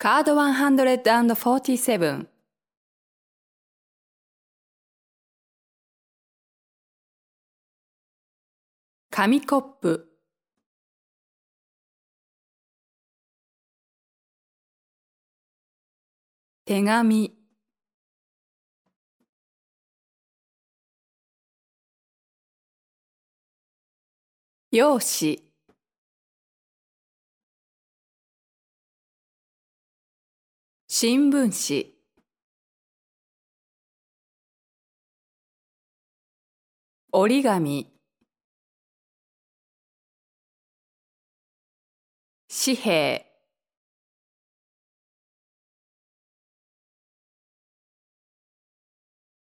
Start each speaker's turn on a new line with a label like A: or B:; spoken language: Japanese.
A: カード147。紙コップ。手紙。用紙。新聞紙。折り紙。紙幣。